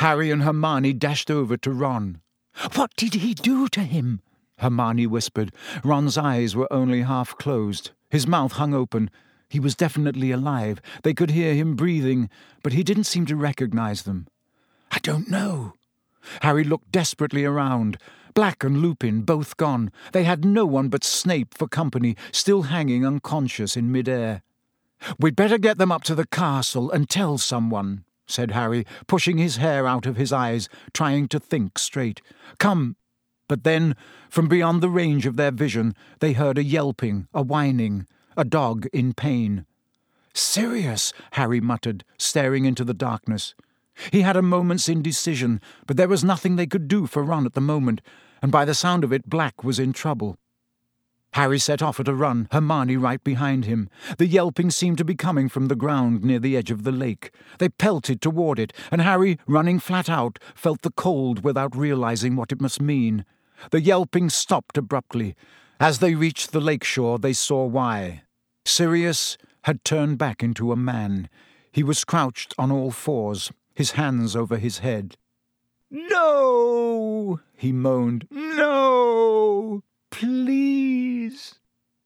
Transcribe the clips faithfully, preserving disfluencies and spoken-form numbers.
Harry and Hermione dashed over to Ron. "What did he do to him?" Hermione whispered. Ron's eyes were only half closed. His mouth hung open. He was definitely alive. They could hear him breathing, but he didn't seem to recognize them. "I don't know." Harry looked desperately around. Black and Lupin, both gone. They had no one but Snape for company, still hanging unconscious in mid-air. "We'd better get them up to the castle and tell someone," said Harry, pushing his hair out of his eyes, trying to think straight. "Come." But then, from beyond the range of their vision, they heard a yelping, a whining, a dog in pain. "Sirius," Harry muttered, staring into the darkness. He had a moment's indecision, but there was nothing they could do for Ron at the moment, and by the sound of it, Black was in trouble. Harry set off at a run, Hermione right behind him. The yelping seemed to be coming from the ground near the edge of the lake. They pelted toward it, and Harry, running flat out, felt the cold without realizing what it must mean. The yelping stopped abruptly. As they reached the lake shore, they saw why. Sirius had turned back into a man. He was crouched on all fours, his hands over his head. "No!" he moaned. "No! Please!"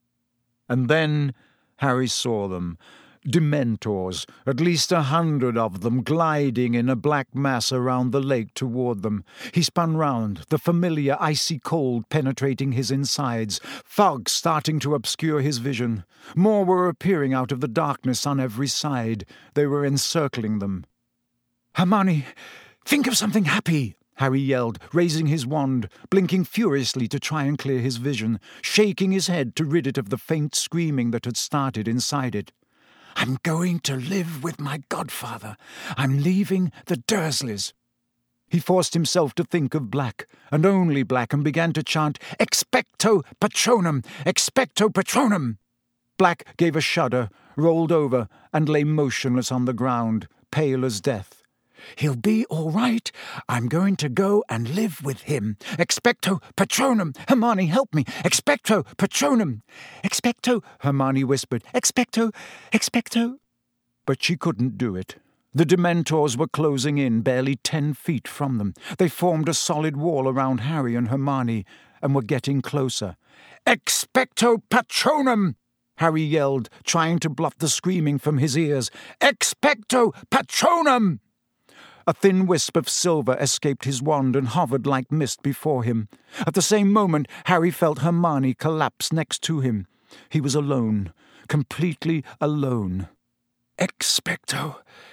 And then Harry saw them. Dementors, at least a hundred of them, gliding in a black mass around the lake toward them. He spun round, the familiar icy cold penetrating his insides, fog starting to obscure his vision. More were appearing out of the darkness on every side. They were encircling them. "Hermione, think of something happy!" Harry yelled, raising his wand, blinking furiously to try and clear his vision, shaking his head to rid it of the faint screaming that had started inside it. "I'm going to live with my godfather. I'm leaving the Dursleys." He forced himself to think of Black, and only Black, and began to chant, "Expecto Patronum! Expecto Patronum!" Black gave a shudder, rolled over, and lay motionless on the ground, pale as death. "He'll be all right. I'm going to go and live with him. Expecto Patronum! Hermione, help me! Expecto Patronum!" "Expecto," Hermione whispered. "Expecto, expecto." But she couldn't do it. The Dementors were closing in, barely ten feet from them. They formed a solid wall around Harry and Hermione, and were getting closer. "Expecto Patronum!" Harry yelled, trying to bluff the screaming from his ears. "Expecto Patronum!" A thin wisp of silver escaped his wand and hovered like mist before him. At the same moment, Harry felt Hermione collapse next to him. He was alone, completely alone. "Expecto,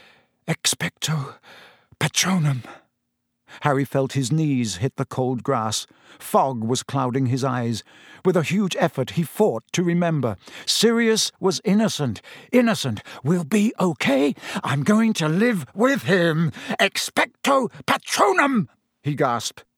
expecto Patronum." Harry felt his knees hit the cold grass. Fog was clouding his eyes. With a huge effort, he fought to remember. Sirius was innocent. Innocent. "We'll be okay. I'm going to live with him. Expecto Patronum!" he gasped.